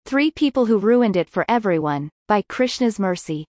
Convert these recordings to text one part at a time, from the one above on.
Three People Who Ruined It for Everyone, by Krishna's Mercy.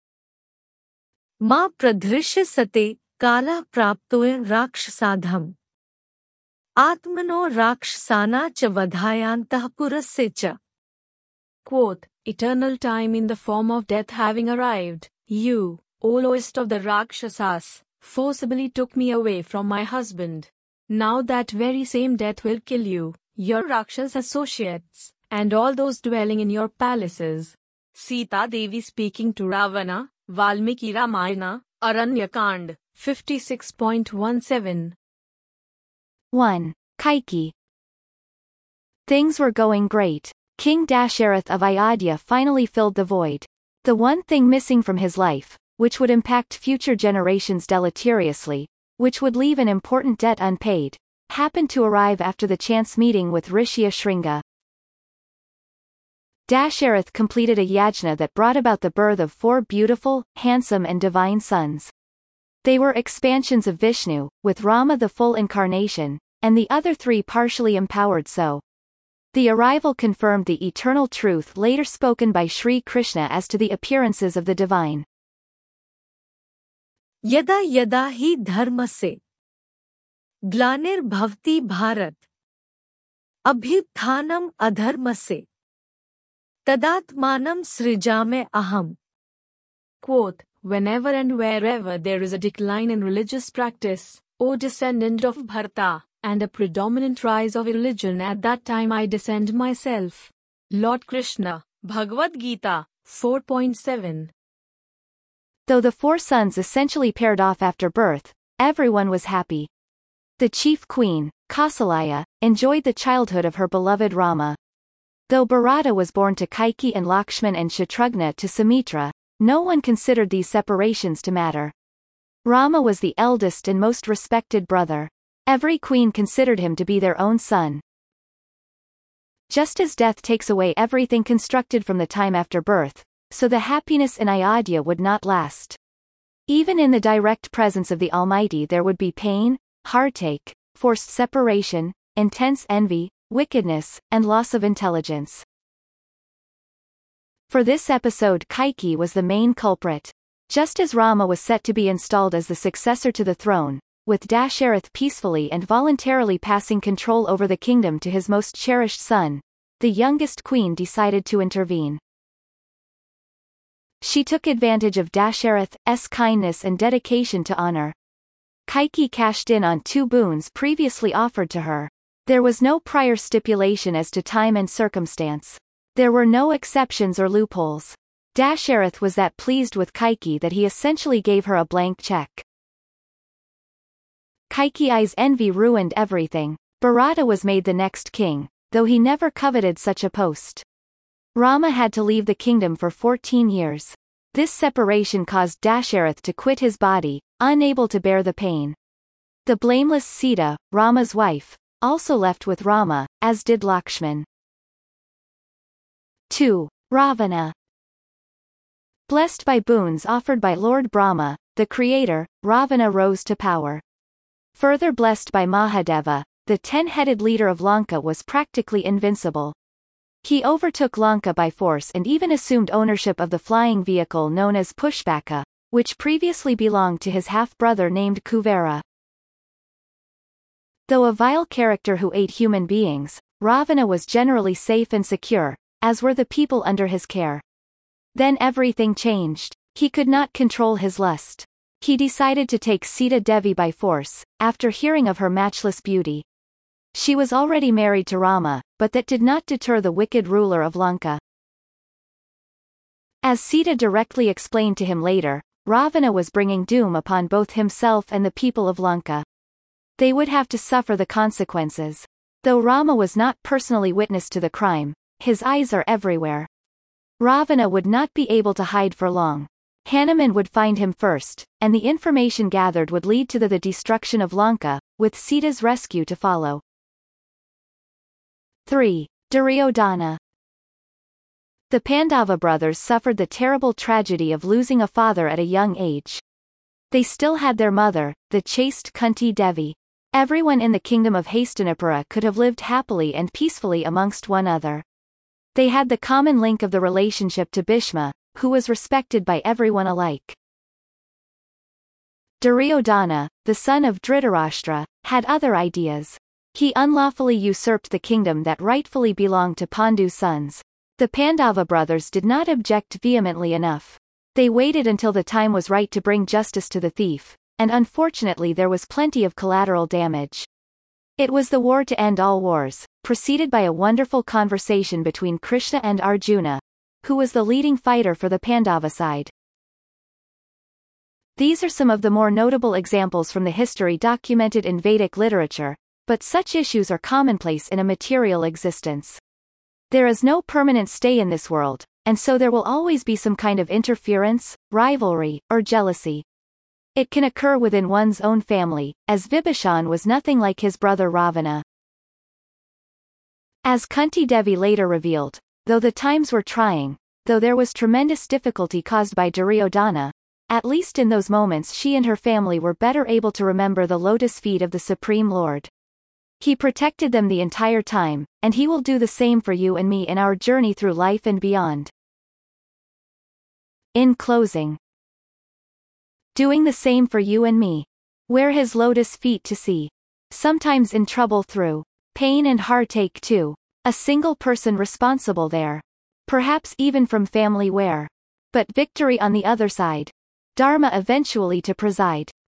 मा प्रदृश्य सते काला प्राप्तोय राक्षसाधम आत्मनो राक्षसाना च वधायांतः पुरस्य च. Quote, eternal time in the form of death having arrived, you, O lowest of the Rakshasas, forcibly took me away from my husband. Now that very same death will kill you, your Rakshas associates, and all those dwelling in your palaces. Sita Devi speaking to Ravana, Valmiki Ramayana, Aranyakand, 56.17. 1. Kaikeyi. Things were going great. King Dasharatha of Ayodhya finally filled the void. The one thing missing from his life, which would impact future generations deleteriously, which would leave an important debt unpaid, happened to arrive after the chance meeting with Rishi Ashringa. Dasharatha completed a yajna that brought about the birth of 4 beautiful, handsome and divine sons. They were expansions of Vishnu, with Rama the full incarnation, and the other 3 partially empowered so. The arrival confirmed the eternal truth later spoken by Sri Krishna as to the appearances of the divine. यदा यदा हि धर्मस्य ग्लानिर्भवति भारत अभ्युत्थानम् अधर्मस्य तदात्मानं सृजामि अहम्. Quote, whenever and wherever there is a decline in religious practice, O descendant of Bharata, and a predominant rise of religion, at that time I descend myself. Lord Krishna, Bhagavad Gita, 4.7. Though the 4 sons essentially paired off after birth, everyone was happy. The chief queen, Kausalya, enjoyed the childhood of her beloved Rama. Though Bharata was born to Kaikeyi and Lakshman and Shatrughna to Sumitra, no one considered these separations to matter. Rama was the eldest and most respected brother. Every queen considered him to be their own son. Just as death takes away everything constructed from the time after birth, so the happiness in Ayodhya would not last. Even in the direct presence of the Almighty there would be pain, heartache, forced separation, intense envy, wickedness, and loss of intelligence. For this episode Kaikeyi was the main culprit. Just as Rama was set to be installed as the successor to the throne, with Dasharatha peacefully and voluntarily passing control over the kingdom to his most cherished son, the youngest queen decided to intervene. She took advantage of Dasharatha's kindness and dedication to honor. Kaikeyi cashed in on 2 boons previously offered to her. There was no prior stipulation as to time and circumstance. There were no exceptions or loopholes. Dasharatha was that pleased with Kaikeyi that he essentially gave her a blank check. Kaikeyi's envy ruined everything. Bharata was made the next king, though he never coveted such a post. Rama had to leave the kingdom for 14 years. This separation caused Dasharatha to quit his body, unable to bear the pain. The blameless Sita, Rama's wife, also left with Rama, as did Lakshman. 2. Ravana. Blessed by boons offered by Lord Brahma, the creator, Ravana rose to power. Further blessed by Mahadeva, the 10-headed leader of Lanka was practically invincible. He overtook Lanka by force and even assumed ownership of the flying vehicle known as Pushpaka, which previously belonged to his half-brother named Kuvera. Though a vile character who ate human beings, Ravana was generally safe and secure, as were the people under his care. Then everything changed. He could not control his lust. He decided to take Sita Devi by force, after hearing of her matchless beauty. She was already married to Rama, but that did not deter the wicked ruler of Lanka. As Sita directly explained to him later, Ravana was bringing doom upon both himself and the people of Lanka. They would have to suffer the consequences. Though Rama was not personally witness to the crime, his eyes are everywhere. Ravana would not be able to hide for long. Hanuman would find him first, and the information gathered would lead to the destruction of Lanka, with Sita's rescue to follow. 3. Duryodhana. The Pandava brothers suffered the terrible tragedy of losing a father at a young age. They still had their mother, the chaste Kunti Devi. Everyone in the kingdom of Hastinapura could have lived happily and peacefully amongst one another. They had the common link of the relationship to Bhishma, who was respected by everyone alike. Duryodhana, the son of Dhritarashtra, had other ideas. He unlawfully usurped the kingdom that rightfully belonged to Pandu's sons. The Pandava brothers did not object vehemently enough. They waited until the time was right to bring justice to the thief, and unfortunately there was plenty of collateral damage. It was the war to end all wars, preceded by a wonderful conversation between Krishna and Arjuna, who was the leading fighter for the Pandava side. These are some of the more notable examples from the history documented in Vedic literature, but such issues are commonplace in a material existence. There is no permanent stay in this world, and so there will always be some kind of interference, rivalry, or jealousy. It can occur within one's own family, as Vibhishan was nothing like his brother Ravana. As Kunti Devi later revealed, though the times were trying, though there was tremendous difficulty caused by Duryodhana, at least in those moments she and her family were better able to remember the lotus feet of the Supreme Lord. He protected them the entire time, and he will do the same for you and me in our journey through life and beyond. In closing, doing the same for you and me. Wear his lotus feet to see. Sometimes in trouble through pain and heartache too. A single person responsible there. Perhaps even from family where. But victory on the other side. Dharma eventually to preside.